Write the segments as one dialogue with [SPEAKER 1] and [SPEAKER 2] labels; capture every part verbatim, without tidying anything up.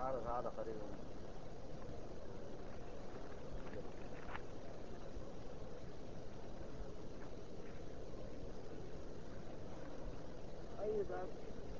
[SPEAKER 1] تعالى تعالى قريبا.
[SPEAKER 2] أي باب؟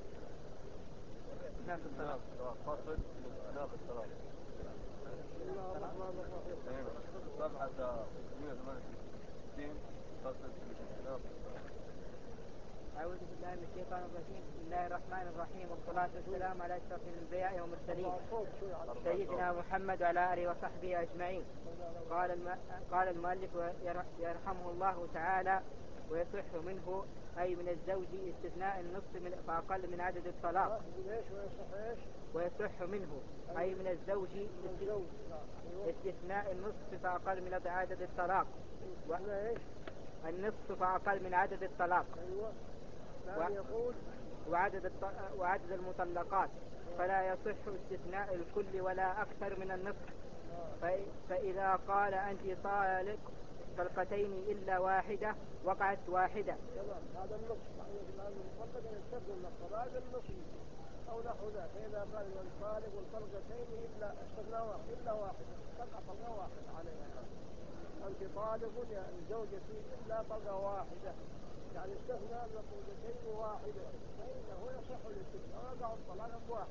[SPEAKER 1] ناقص الثلاث فصل ناقص الثلاث.
[SPEAKER 2] بسم الله الرحمن الرحيم.
[SPEAKER 1] صفحة ستمائة وثمانية وستين فصل ناقص الثلاث.
[SPEAKER 3] أعوذ بالله من الشيطان الرجيم. بسم الله الرحمن الرحيم، والصلاة والسلام على أشرف الأنبياء والمرسلين سيدنا محمد وعلى آله وصحبه أجمعين. قال الم... قال المؤلف يرحمه الله تعالى: ويصح منه أي من الزوج استثناء النصف من فأقل من عدد الطلاق. ويصح منه أي من الزوج استثناء النصف فأقل من عدد الطلاق. و... النصف فأقل من عدد الطلاق. و... وعدد, الط... وعدد المطلقات، فلا يصح استثناء الكل ولا أكثر من النصف. ف... فإذا قال أنت طالق طلقتين إلا واحدة وقعت واحدة.
[SPEAKER 2] هذا النصف يعني المطلق يستثنى النصف هذا النصف أو نحو ذلك. فإذا قال الطالق والطلقتين إلا استثنى واحد إلا واحدة تقع طلقة واحدة عليها. أنت طالق يا زوجتي إلا طلقة واحدة، يعني استثنى الطلقتين واحدة، فإنه يصح الاستثناء ويقع الطلاق بواحد.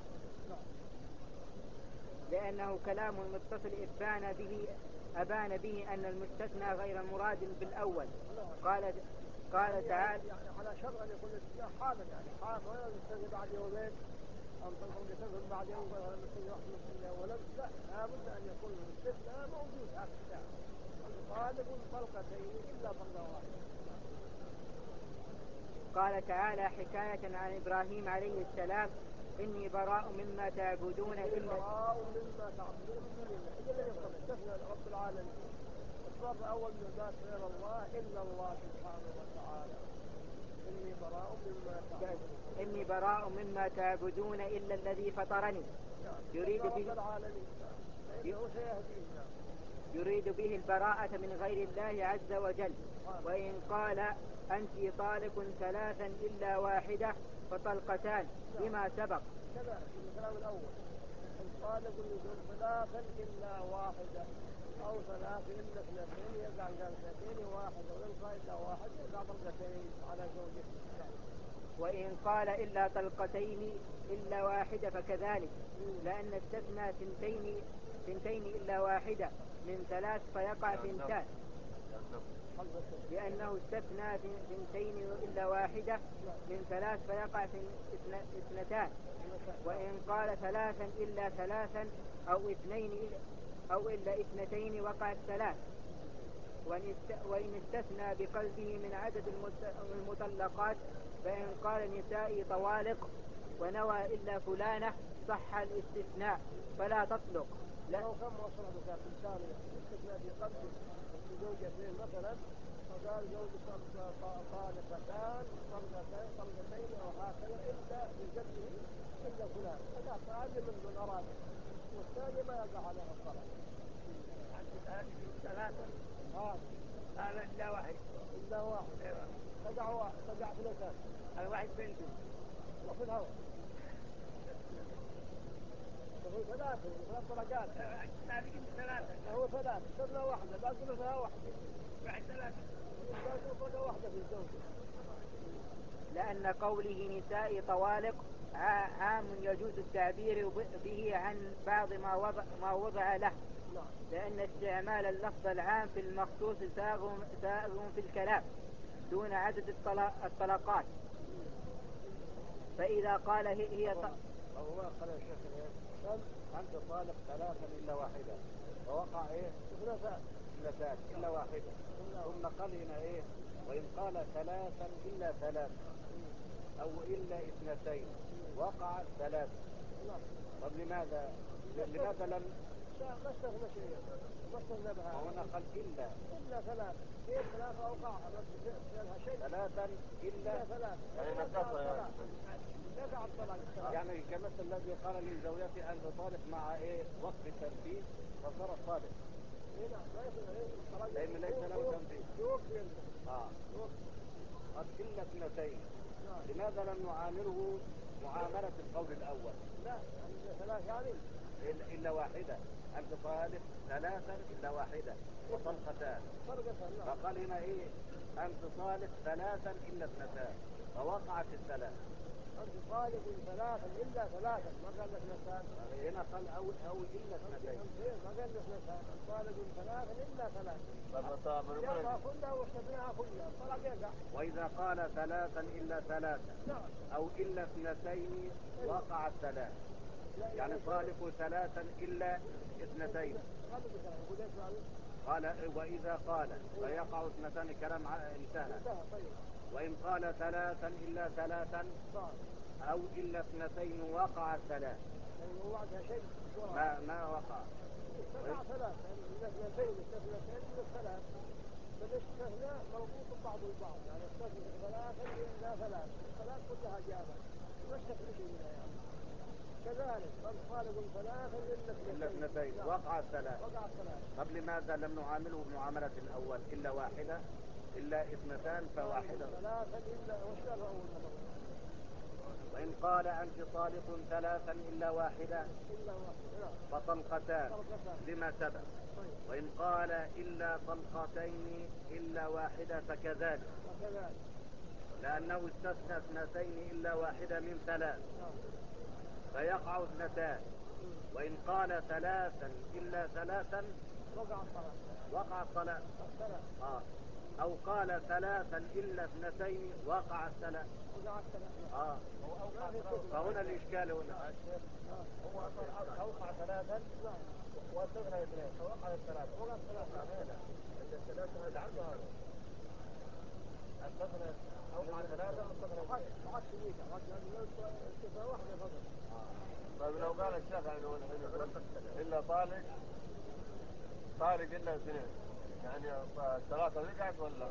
[SPEAKER 3] لأنه كلام متصل إبان به أبان به أن المستثنى غير مراد بالأول. قال قال تعالى
[SPEAKER 2] يعني على شرط أن يكون الاستثناء حالا، يعني حالا ولا يستثنى بعد يومين أو يستثنى بعد يوم ولا يستثنى واحد من الأول. لا، لابد أن يكون الاستثناء موجود هكذا. طالق طلقتين إلا طلقة واحدة.
[SPEAKER 3] قال تعالى حكاية عن إبراهيم عليه السلام: إني براء مما تعبدون إلا
[SPEAKER 2] براء مما تعبدون إلا الذي استثنى رب العالمين. الصور أول من ذات غير الله إلا الله سبحانه وتعالى. إني براء مما تعبدون
[SPEAKER 3] إني براء مما تعبدون إلا الذي فطرني. يريد به
[SPEAKER 2] العالمين فإنه سيهدينا.
[SPEAKER 3] يريد به البراءة من غير الله عز وجل. وإن قال أنت طالق ثلاثا إلا واحدة فطلقتان لما سبق.
[SPEAKER 2] كذا الكلام الأول الطالق يقول ثلاثا إلا واحدة أو ثلاث إلا اثنتين يقع قال اثنتين واحدة ويلقى إلا واحد يقع طلقتين على زوجته.
[SPEAKER 3] وإن قال إلا طلقتين إلا واحدة فكذلك، لأن استثنى ثنتين ثنتين إلا واحدة من ثلاث فيقع ثنتان، لأنه استثنى ثنتين إلا واحدة من ثلاث فيقع اثنتان. وإن قال ثلاثا إلا ثلاثا أو اثنين أو إلا اثنتين وقعت ثلاث. وإن استثنى بقلبه من عدد المطلقات، فإن قال نسائي طوالق ونوى إلا فلانة صح الاستثناء فلا تطلق.
[SPEAKER 2] لا كم وصل بذات الثانية استثنى بقلبه بزوجتين مثلا، فقال زوجة طالقتان طلقتين طلقتين أو هكذا إلا بقلبه إلا فلان، فقال تعالي من من أراده، والثاني ما يقع عليها الطلاق.
[SPEAKER 3] ثلاثة
[SPEAKER 2] هذا
[SPEAKER 3] إلا واحد
[SPEAKER 2] إلا واحد تقع واحد تقع ثلاثان
[SPEAKER 3] الواحد بنته
[SPEAKER 2] وفي الهواء وهو ثلاثة ثلاث طلقات
[SPEAKER 3] ثلاثة
[SPEAKER 2] هو ثلاثة صرنا واحدة باقي لها واحدة
[SPEAKER 3] واحد ثلاثة
[SPEAKER 2] باقي طلقة واحدة في الزوجة.
[SPEAKER 3] لأن قوله نساء طوالق عام يجوز التعبير به عن بعض ما وضع, ما وضع له، لأن استعمال اللفظ العام في المخصوص ساغ في الكلام دون عدد الطلقات. فإذا قال هي ط...
[SPEAKER 1] هو قال الشيخ ايه أنت طالق ثلاثا إلا واحدة فوقع ايه
[SPEAKER 2] اثنتان
[SPEAKER 1] اثنتان إلا واحدة، ثم قال هنا ايه وإن قال ثلاثا إلا ثلاث أو إلا اثنتين وقع ثلاث. طب لماذا لماذا لم
[SPEAKER 2] ما استثنى شيء ما استثنى بها
[SPEAKER 1] وهنا قال إلا
[SPEAKER 2] إلا ثلاث كيف ثلاث أوقع فيها شيء
[SPEAKER 1] ثلاثا إلا
[SPEAKER 2] ثلاث
[SPEAKER 1] يعني نقصها
[SPEAKER 2] يقع الطلاق.
[SPEAKER 1] يعني كمثل الذي قال لزوجته أن تطالق مع إيه وقت التنفيذ فصار صادق.
[SPEAKER 2] إيه نعم ما يصير إيه
[SPEAKER 1] لأن ليس له تنفيذ.
[SPEAKER 2] يوفي
[SPEAKER 1] آه قد إلا اثنتين. لماذا لم نعامله معاملة القول الأول؟
[SPEAKER 2] لا يعني ثلاث يعني
[SPEAKER 1] إلا- إلا واحدة. أنت طالق ثلاثا إلا واحدة وطلقتان.
[SPEAKER 2] طلقتان نعم.
[SPEAKER 1] فقال هنا إيه؟ أنت طالق ثلاثا إلا اثنتان فوقعت الثلاث.
[SPEAKER 2] أنت طالق ثلاثا إلا ثلاثا ما قال لك اثنتان.
[SPEAKER 1] هنا قال أو أو إلا اثنتين.
[SPEAKER 2] ما قال لك اثنتان. طالق ثلاثا إلا ثلاثا. يقع كلها واستثناها كلها. طلق يقع.
[SPEAKER 1] وإذا قال ثلاثا إلا ثلاثا
[SPEAKER 2] نعم.
[SPEAKER 1] أو إلا اثنتين وقع الثلاث. يعني طالق ثلاثا إلا اثنتين. قال وإذا قال فيقع اثنتان كلام انتهى. وإن قال ثلاثا إلا ثلاثا أو إلا اثنتين وقع الثلاث. ما ما وقع.
[SPEAKER 2] وقع ثلاث إلا اثنتين اثنتين من الثلاث. فالاستثناء مربوط بعض البعض يعني استثناء ثلاثا إلا ثلاث. الثلاث كلها جابت. ما استثنى شيء منها يعني. كذلك طالق ثلاثا
[SPEAKER 1] إلا اثنتين وقع الثلاث.
[SPEAKER 2] وقع الثلاث.
[SPEAKER 1] طب لماذا لم نعامله بمعاملة الأول إلا واحدة إلا اثنتان فواحدة؟
[SPEAKER 2] ثلاثا إلا وش أول
[SPEAKER 1] وإن قال أنت طالق ثلاثا إلا واحدة
[SPEAKER 2] إلا واحدة
[SPEAKER 1] فطلقتان لما سبب. وإن قال إلا طلقتين إلا واحدة فكذلك لأنه استثنى اثنتين إلا واحدة من ثلاث فيقع اثنتان. وإن قال ثلاثا إلا ثلاثا
[SPEAKER 2] وقع الطلاق.
[SPEAKER 1] وقع الطلاق. آه. أو قال ثلاثا إلا اثنتين وقع الثلاث.
[SPEAKER 2] وقع الثلاث.
[SPEAKER 1] آه. فهنا الإشكال هنا.
[SPEAKER 2] هو أوقع ثلاثا واستثنى اثنين فوقع الثلاث. وقع الثلاث. الثلاثة اللي عنده هذا. استثنى أوقع ثلاثة واستثنى اثنين. عكس ميكا. عكس واحدة فقط.
[SPEAKER 4] طيب لو قال الشيخ انه الا طالق طالق الا اثنين يعني الثلاثة رجعت ولا؟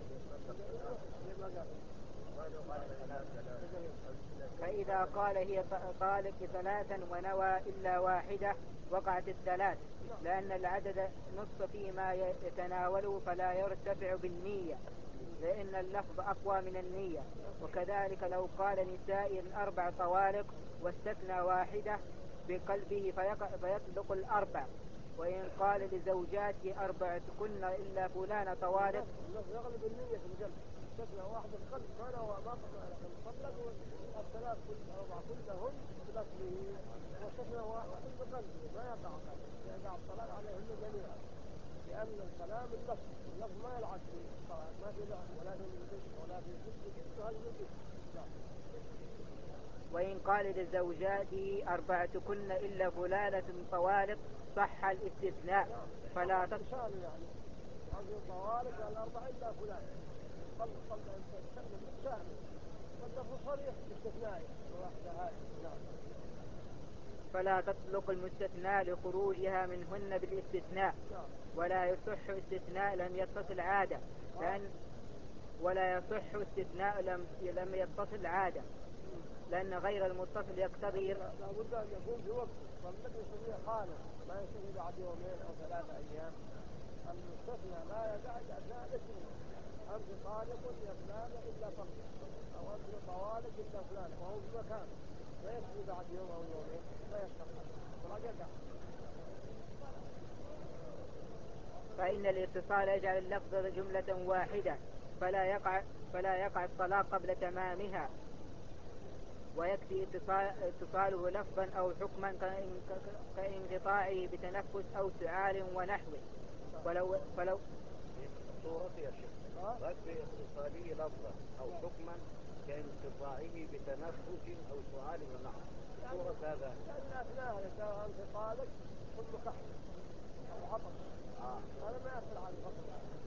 [SPEAKER 3] فإذا قال هي طالق ثلاثا ونوى إلا واحدة وقعت الثلاث لأن العدد نص فيما يتناوله فلا يرتفع بالنية لأن اللفظ أقوى من النية. وكذلك لو قال نسائي الأربع طوالق واستثنى واحدة بقلبه فيطلق الأربع. وإن قال لزوجاته أربعة كن إلا فلان طوالق
[SPEAKER 2] يغلب النية في القلب. استثنى واحدة القلب ما نوى ما طلق الثلاث كل أربعة كلهم بلفظه واستثنى واحدة بقلبه ما يقع يقع الطلاق عليهم جميعا لأن الكلام اللفظ اللفظ ما يلعب في الطلاق ما في لعب ولا في الجد ولا في الجد هذا الجد.
[SPEAKER 3] وإن قال لزوجاته أربعة كن إلا فلانة طوالق صح الاستثناء فلا
[SPEAKER 2] تتصال يعني هذه الطوالق الأربعة إلا فلان طلق طلق تستخدم سهل واللفظ صريح استثنائي واحدة هذه.
[SPEAKER 3] فلا تطلق المستثنى لخروجها منهن بالاستثناء ولا يصح استثناء لم يتصل عادة لأن ولا يصح استثناء لم لم يتصل عادة لأن غير المتصل يقتضي
[SPEAKER 2] لابد أن يكون في وقت فالذي يستطيع خالص ما يستطيع بعد يومين أو ثلاثة أيام. المستثنى لا يقع أثناء الاسم. أنت طالق يا فلان إلا طلق أو أنت طوالق إلا فلان وهو في مكان لا يستطيع بعد يوم أو يومين لا يستطيع ولا يقع.
[SPEAKER 3] فإن الاتصال يجعل اللفظ جملة واحدة فلا يقع فلا يقع الطلاق قبل تمامها ويكفي اتصال اتصاله لفظا أو حكما كانقطاعه بتنفس أو سعال ونحوه. ولو فلو
[SPEAKER 1] صورة يا شيخ يكفي اتصاله لفظا أو حكما كانقطاعه بتنفس أو سعال ونحوه. صورة هذا
[SPEAKER 2] لأن أثناء انتقالك ثم كحل أو عطش هذا ما يأثر على الفصل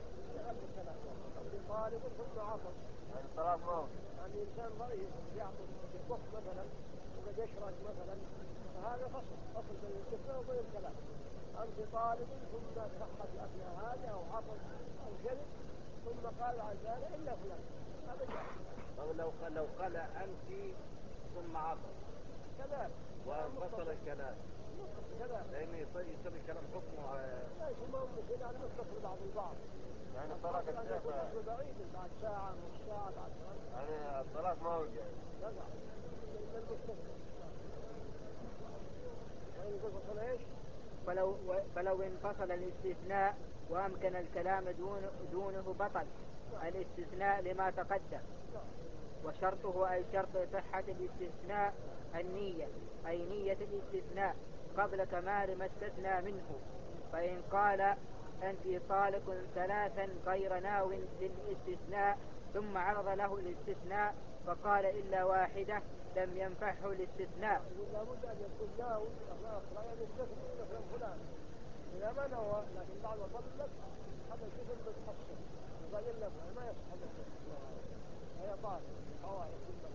[SPEAKER 2] انتقالك ثم عطش
[SPEAKER 4] يعني الطلاق ما هو
[SPEAKER 2] يعني إنسان ضعيف يعطش يطف مثلا وقد يشرك مثلا فهذا فصل فصل بين الاستثناء وبين الكلام. أنت طالب ثم صحت أثناء هذا أو عطش أو شرك ثم قال عن ذلك إلا فلان هذا جاء.
[SPEAKER 1] لو قال لو قال أنت ثم عطش
[SPEAKER 2] كذلك
[SPEAKER 1] وانفصل الكلام
[SPEAKER 2] كذلك
[SPEAKER 1] لأنه يصير الكلام حكمه
[SPEAKER 2] ليس مهم يعني متصل بعض البعض
[SPEAKER 4] يعني الطلاق الشيخ
[SPEAKER 2] بعيد بعد ساعة نص ساعة بعد
[SPEAKER 4] يعني الطلاق ما هو جاي
[SPEAKER 2] لا لا المستثنى وإن انفصل ايش؟
[SPEAKER 3] فلو, فلو انفصل الاستثناء وأمكن الكلام دون دونه بطل الاستثناء لما تقدم. وشرطه أي شرط صحة الاستثناء النية أي نية الاستثناء قبل كمال ما استثنى منه. فإن قال أنت طالق ثلاثا غير ناو للاستثناء ثم عرض له الاستثناء فقال إلا واحدة لم ينفعه الاستثناء.
[SPEAKER 2] لابد أن يكون ناو لا يعني يستثني مثلا فلان إذا ما نوى لكن بعد ما طلق هذا شبه متحصل وقال إلا فلان ما يصح هي طالق هواء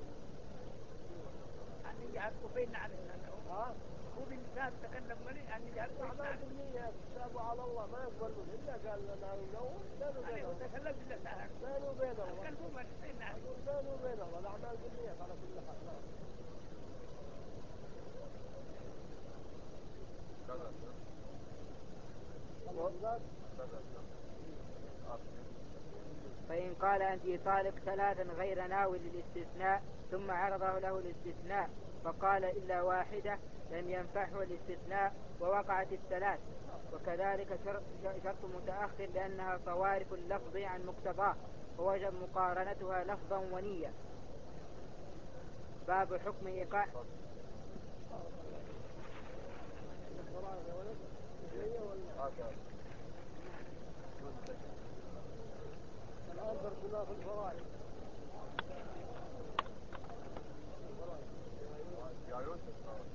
[SPEAKER 5] أن يجعل كفين على
[SPEAKER 2] ها
[SPEAKER 5] هو بالنسبة تكلم مني أن يجعل كفين
[SPEAKER 2] أعمال بالنية تسابوا على الله ما يقبلون إلا قال لنا النوم بينه وبينه
[SPEAKER 5] تكلم بالله تعالى
[SPEAKER 2] بينه وبينه
[SPEAKER 5] كلبه ما تسين عليه
[SPEAKER 2] بينه وبينه الأعمال بالنية على كل حال.
[SPEAKER 3] فإن قال أنت طالق ثلاثا غير ناو للاستثناء ثم عرضه له الاستثناء فقال إلا واحدة لم ينفعه الاستثناء ووقعت الثلاث. وكذلك شرط متأخر لأنها صوارف اللفظ عن مقتضاه ووجب مقارنتها لفظا ونية. باب حكم إيقاع
[SPEAKER 2] الآن درسنا في الفرائض.
[SPEAKER 4] يا يوسف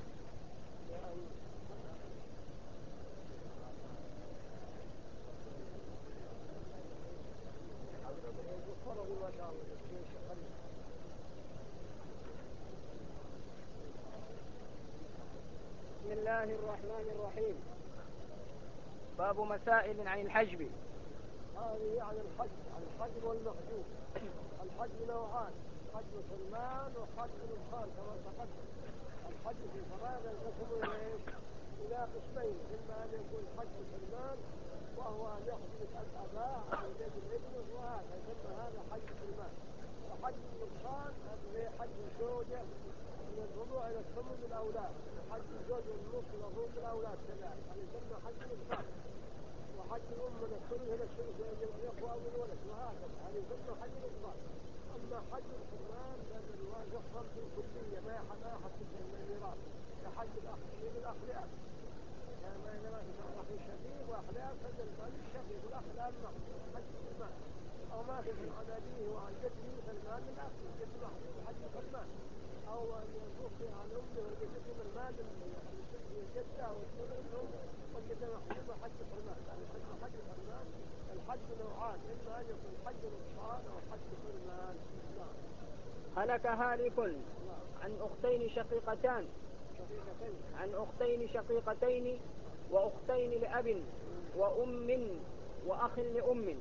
[SPEAKER 2] بسم الله الرحمن الرحيم.
[SPEAKER 3] باب مسائل عن الحجب.
[SPEAKER 2] هذه عن الحجب عن الحجب والمحجوب. الحجب نوعان حجب حرمان وحجب نقصان كما تقدم. الحجب في الفرائض ينقسم إلى قسمين إما أن يكون حجب حرمان وهو أن يحجب الأباء عن يد الابن وهذا يسمى هذا حجب حرمان. وحجب النقصان هذا حجب الزوجة من الرضوع إلى الثمن الأولاد وحجب الزوج والنصف إلى الرضوع الأولاد كذلك هذا يسمى حجب النقصان. وحج الأم من الثلث إلى الثلث ويجب الإخوة أو الولد وهكذا هذا يسمى حج الإقبال. أما حج الحرمان فإن الوالد يحرم في الكلية ما ما يحصل من الميراث كحج الأخ من الأخ لأب يعني ما إذا ما تكون أخ الشقيق وأخ لأب فإن المال الشقيق والأخ لأب محجوب حج الحرمان. أو ما تكون عن أبيه وعن جده فالمال للأخ الجد محجوب حج الحرمان. أو أن ينفصل عن أمه وجدته بالمال الجدة والسنة الأم والجدة محجوبة حج الحرمان. يعني حج الحرمان الحج نوعان إما أن يكون حج نقصان أو حج حرمان.
[SPEAKER 3] هلك هالك عن أختين شقيقتان
[SPEAKER 2] شقيقتين
[SPEAKER 3] عن أختين شقيقتين وأختين لأب وأم وأخ لأم.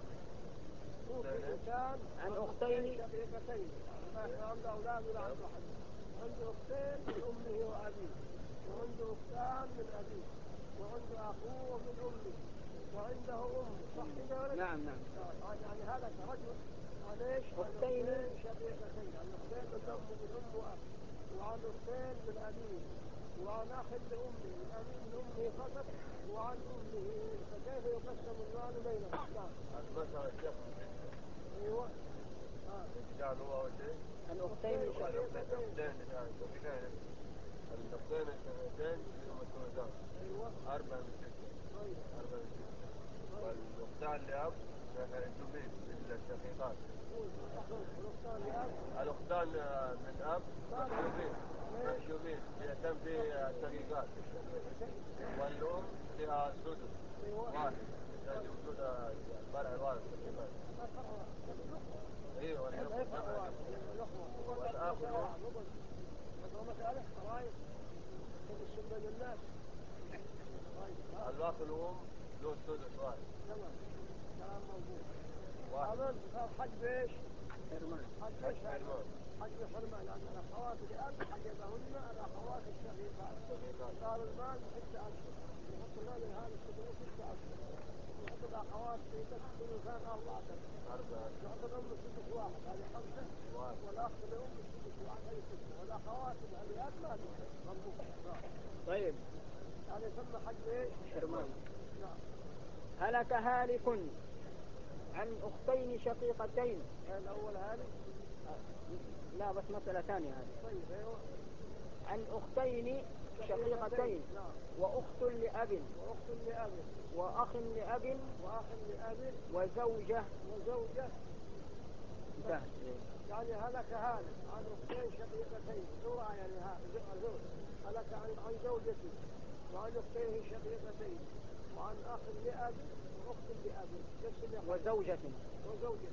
[SPEAKER 2] إنسان
[SPEAKER 3] عن أختين
[SPEAKER 2] شقيقتين ما عنده أولاد ولا عنده حد عنده أختين من أمه وأبيه وعنده أختان من أبيه وعنده أخوه من أمه وعنده أم صح كده ولا؟
[SPEAKER 3] نعم نعم.
[SPEAKER 2] يعني هذا رجل عن ايش؟
[SPEAKER 3] أختين
[SPEAKER 2] شقيقتين عن أختين من أم من أم وأب وعن أختين من أبيه وعن أخ لأمه من أبي من أمه فقط وعن أمه فكيف يقسم المال بينهم؟ نعم.
[SPEAKER 4] المسألة الشيخ
[SPEAKER 2] أيوة. آه.
[SPEAKER 4] قال هو أول شيء
[SPEAKER 3] الأختين
[SPEAKER 4] شقيقتين الأختين الأختين الشقيقتين لهم الثلثان
[SPEAKER 2] أيوة.
[SPEAKER 4] أربعة من ستة أربعة من ستة والأختان لأب الجميل مثل الشقيقات.
[SPEAKER 2] الأختان لأب
[SPEAKER 4] الأختان من أب محجوبين محجوبين يتم في الشقيقات والأم لها سدس واحد لأن وجود فرع وارث الشقيقات. ايوه والأخ
[SPEAKER 2] مسألة فرائض تقسم بين الناس.
[SPEAKER 4] الأخ الأم له سدس واحد.
[SPEAKER 2] تمام كلام موجود. أمن صار حج ايش؟
[SPEAKER 3] حرمان.
[SPEAKER 2] حج ايش حرمان؟ حج حرمان لأن الأخوات لأب حجبهن الأخوات الشقيقات. صار المال ستة أشهر يحط المال هذا الشقيق ستة أشهر يحط الأخوات في ثلثان أربعة أشهر يحط الأم سدس واحد هذه خمسة والأخ الأم سدس واحد هذه ستة والأخوات الأب ما له.
[SPEAKER 3] طيب
[SPEAKER 2] هذا يسمى حج ايش؟
[SPEAKER 3] حرمان.
[SPEAKER 2] نعم.
[SPEAKER 3] هلك هالك عن أختين شقيقتين.
[SPEAKER 2] الأول هالك.
[SPEAKER 3] لا بس مسألة ثانية هذه.
[SPEAKER 2] طيب ايوه.
[SPEAKER 3] عن أختين شقيقتين
[SPEAKER 2] نعم.
[SPEAKER 3] وأخت لأب
[SPEAKER 2] وأخت لأب
[SPEAKER 3] وأخ لأب
[SPEAKER 2] وأخ لأب
[SPEAKER 3] وزوجة.
[SPEAKER 2] وزوجة.
[SPEAKER 3] انتهى.
[SPEAKER 2] يعني هلك هالك عن أختين شقيقتين زرع يعني ها زوج هلك عن عن زوجته وعن أختين شقيقتين وعن أخ لأب وأخت لأب نفس اللي
[SPEAKER 3] وزوجة.
[SPEAKER 2] وزوجة.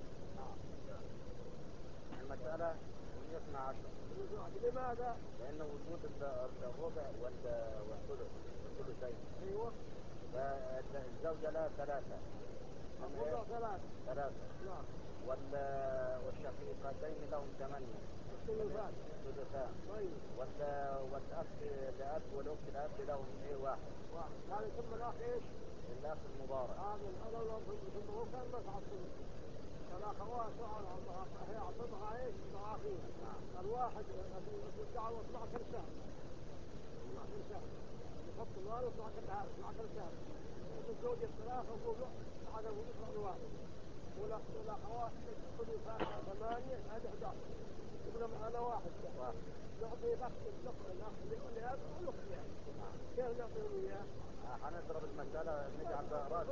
[SPEAKER 1] المسألة اثنا عشر.
[SPEAKER 2] لماذا؟
[SPEAKER 1] لأن وجود الربع وال- والثلث والثلثين.
[SPEAKER 2] أيوه.
[SPEAKER 1] فالزوجة لها ثلاثة.
[SPEAKER 2] الربع ثلاثة.
[SPEAKER 1] ثلاثة.
[SPEAKER 2] نعم.
[SPEAKER 1] وال- والشقيقتين لهم ثمانية.
[SPEAKER 2] الثلثان.
[SPEAKER 1] ثلثان.
[SPEAKER 2] طيب.
[SPEAKER 1] وال- والأخ لأب والأخت لأب لهم إيه واحد.
[SPEAKER 2] واحد. هذا ثم الأخ إيش؟
[SPEAKER 1] الأخ المضارع.
[SPEAKER 2] هذا هذا ثم هو كان مسح الثلث. الأخوات هي عصبها إيش؟ ضعافين. الواحد الدعوة اثنا عشر سهم. اثنا عشر سهم. يحط المال اثنا عشر هذا اثنا عشر سهم. والزوجة ثلاثة وفوق هذا يطلع الواحد. والأخوات كل ساعة ثمانية هذا أحد عشر. يقول معنا واحد. واحد. نعطي الأخ الأخ الأخ لكل هذا والأخت لهذا. كيف نعطيهم إياه؟
[SPEAKER 1] حنضرب المسألة نجعل رأس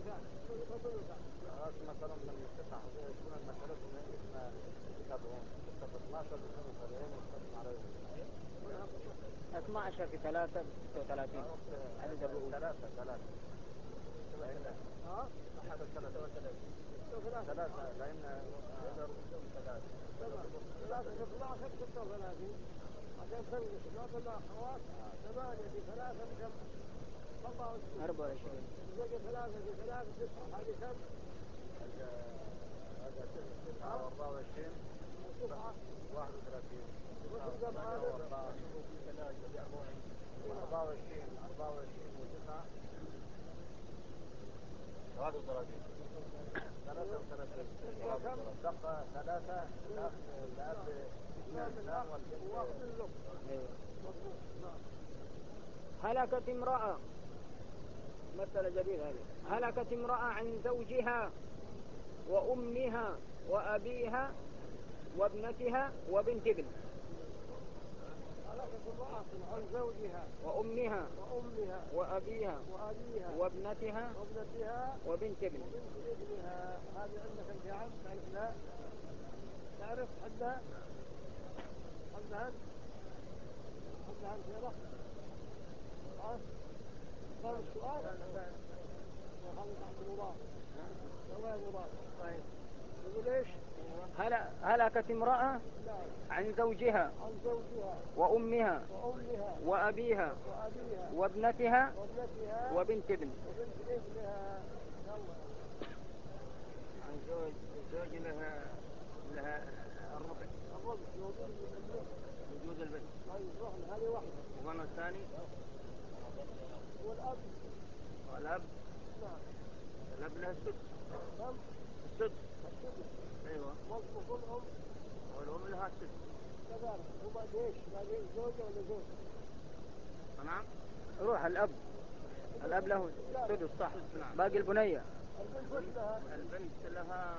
[SPEAKER 1] رأس مثلا من تسعة يكون المسألة من اسمها سبعون ستة اثناشر بسنة سبعين وستة عليهم
[SPEAKER 3] اثنا عشر في ثلاثة ستة وثلاثين. عدد الرؤوس.
[SPEAKER 1] ثلاثة ثلاثة.
[SPEAKER 2] ها؟
[SPEAKER 1] ثلاثة ثلاثة ثلاثة لأن هذا رؤوسهم ثلاثة.
[SPEAKER 2] ثلاثة في اثنا عشر ستة وثلاثين. عشان تنقص نعطي الأخوات ثمانية في ثلاثة بكم؟
[SPEAKER 3] أربعة وعشرين.
[SPEAKER 2] زوجة ثلاثة في ثلاثة تسعة هذه كم؟
[SPEAKER 1] هذا تسعة وأربعة وعشرين.
[SPEAKER 2] تسعة.
[SPEAKER 1] واحد وثلاثين.
[SPEAKER 2] أربعة
[SPEAKER 1] وعشرين أربعة وعشرين وتسعة. واحد وثلاثين. ثلاثة وثلاثين. دقة ثلاثة الأخ الأب اثنان والبنت.
[SPEAKER 3] هلكت امرأة. مسألة جديدة هذه. هلكت امرأة عن زوجها وأمها وأبيها وابنتها وبنت ابن.
[SPEAKER 2] هلكت امرأة عن زوجها
[SPEAKER 3] وأمها
[SPEAKER 2] وأمها
[SPEAKER 3] وأبيها
[SPEAKER 2] وأبيها
[SPEAKER 3] وابنتها
[SPEAKER 2] وابنتها
[SPEAKER 3] وبنت ابن.
[SPEAKER 2] وبنت ابنها. هذه عندك أنت يا عم تعرف لا؟ تعرف حدها؟ حدها أنت؟ حدها أنت يا رب؟ ها؟ فهم السؤال؟ يا خالد تحت مضاف. سواء مضاف.
[SPEAKER 3] طيب.
[SPEAKER 2] يقول ايش؟
[SPEAKER 3] هلكت امرأة عن زوجها
[SPEAKER 2] عن زوجها
[SPEAKER 3] وأمها
[SPEAKER 2] وأمها
[SPEAKER 3] وأبيها
[SPEAKER 2] وأبيها
[SPEAKER 3] وابنتها
[SPEAKER 2] وابنتها
[SPEAKER 3] وبنت ابن.
[SPEAKER 2] وبنت ابنها. يلا.
[SPEAKER 3] عن زوج زوج لها لها الربع.
[SPEAKER 2] الربع وجود البنت.
[SPEAKER 3] وجود البنت.
[SPEAKER 2] طيب روحنا هذه واحدة.
[SPEAKER 3] وما الثاني؟
[SPEAKER 2] والأب.
[SPEAKER 3] والأب.
[SPEAKER 2] نعم.
[SPEAKER 3] الأب لها السدس.
[SPEAKER 2] كم؟
[SPEAKER 3] السدس.
[SPEAKER 2] السدس.
[SPEAKER 3] أيوة.
[SPEAKER 2] والأم الأم.
[SPEAKER 3] والأم لها السدس.
[SPEAKER 2] كذلك. وبعد ايش؟ باقي زوجة ولا زوج؟
[SPEAKER 3] نعم. روح الأب. الأب له السدس صح. نعم. باقي البنية.
[SPEAKER 2] البنت لها.
[SPEAKER 3] البنت لها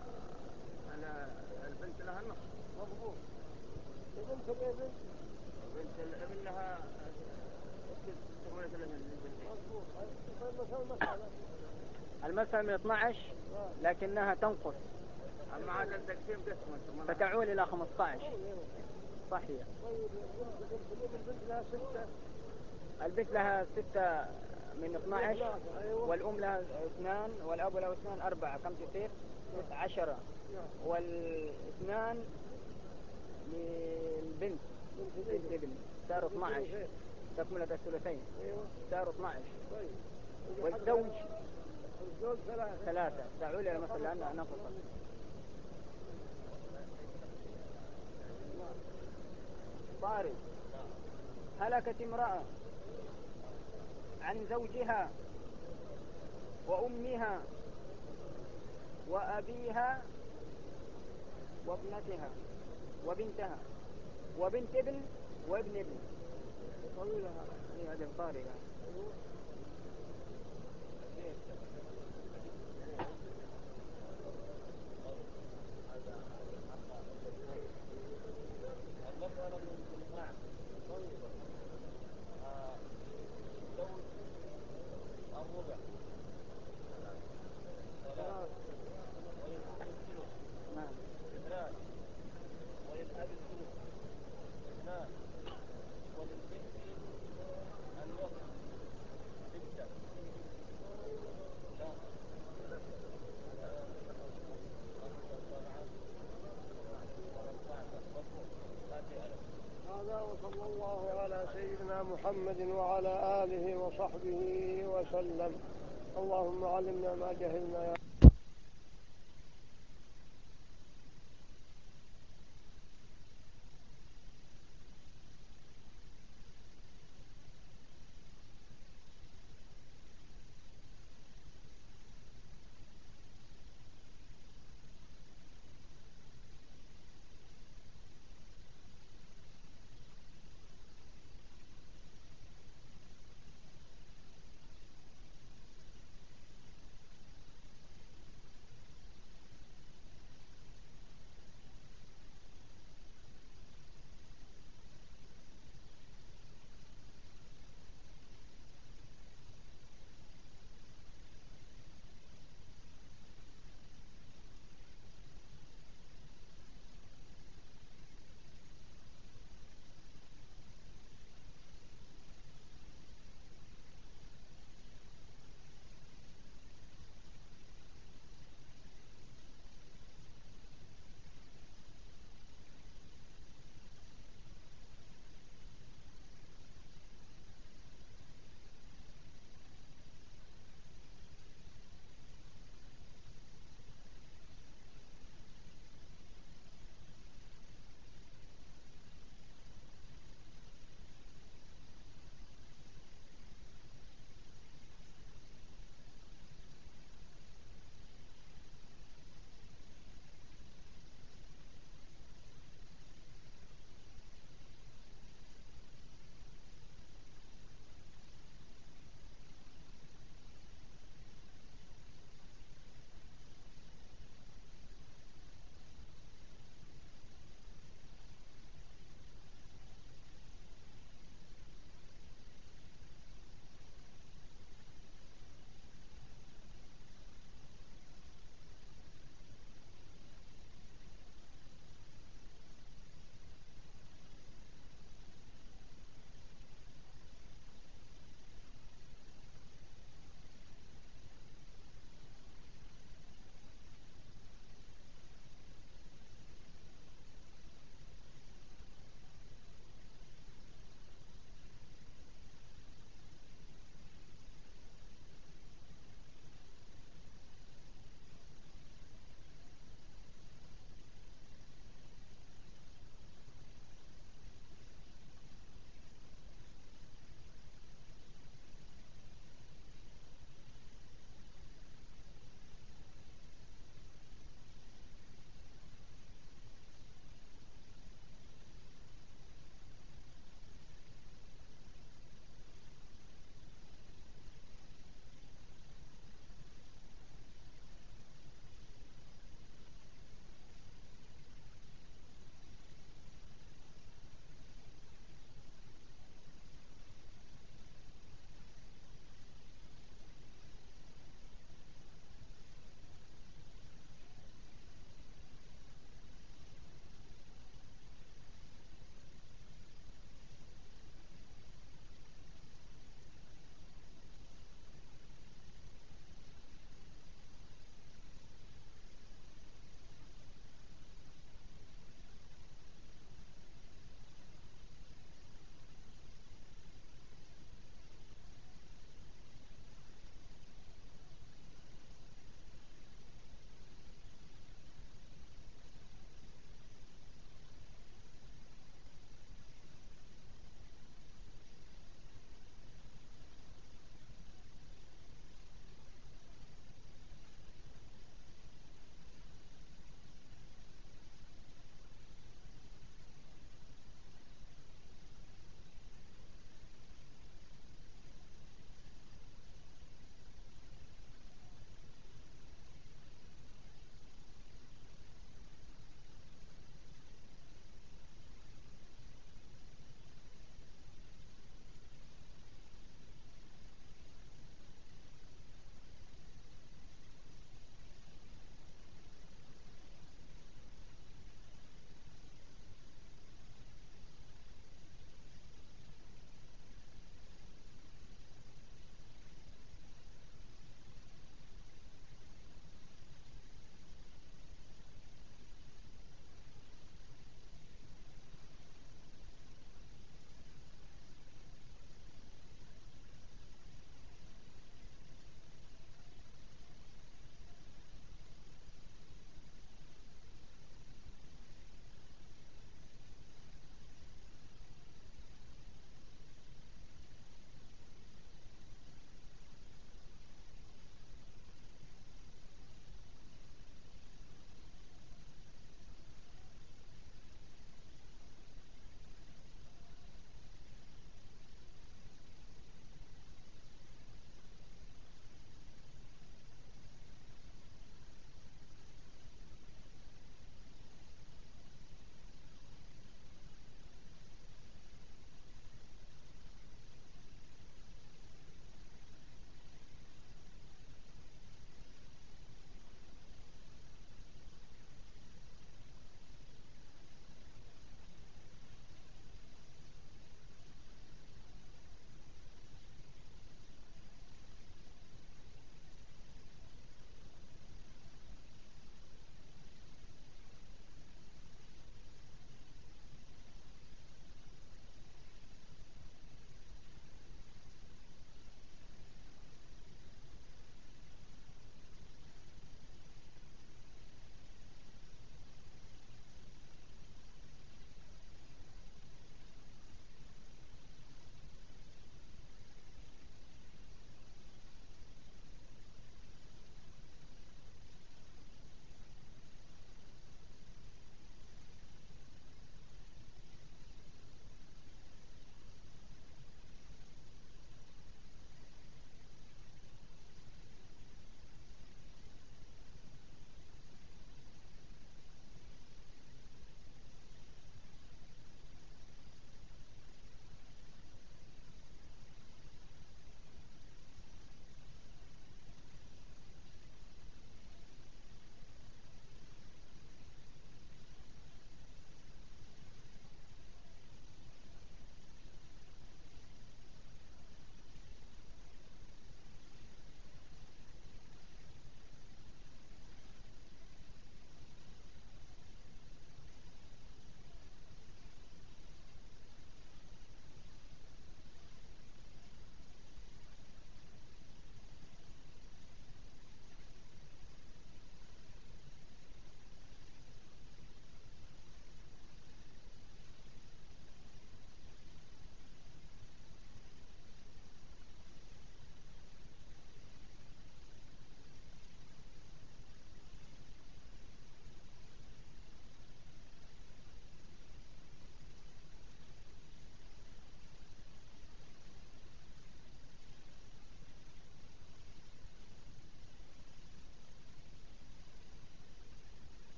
[SPEAKER 3] البنت لها النصف.
[SPEAKER 2] مضبوط. وبنت الابن.
[SPEAKER 3] وبنت الابن لها السدس. ثمانية للبنتين.
[SPEAKER 2] مضبوط. مثلا مسألة.
[SPEAKER 3] المسألة من اثنا عشر لكنها تنقص.
[SPEAKER 2] أما
[SPEAKER 3] عاد التقسيم قسمة فتعول إلى خمسة عشر. صحيح.
[SPEAKER 2] طيب البنت البنت لها ستة.
[SPEAKER 3] البنت لها ستة من اثنا عشر. والأم لها اثنان والأب له اثنان أربعة. كم تصير؟ عشرة. والاثنان للبنت بنت ابن صاروا اثنا عشر. تكملة الثلثين صاروا اثنا عشر. والزوج
[SPEAKER 2] الزوج ثلاثة.
[SPEAKER 3] ثلاثة تعول إلى مثلا أنها نقصت. طارق. هلكت امرأة عن زوجها وأمها وأبيها وابنتها وبنتها وبنت ابن وابن ابن. طويلة هذه. هذه طارقة.
[SPEAKER 4] المسألة من نعم طيبة زوج الربع ثلاث وللأم الثلث اثنان وللأب الثلث اثنان وللبنت النصف ستة لا
[SPEAKER 2] هذا وصلى الله على سيدنا محمد وعلى آله وصحبه وسلم. اللهم علمنا ما جهلنا يا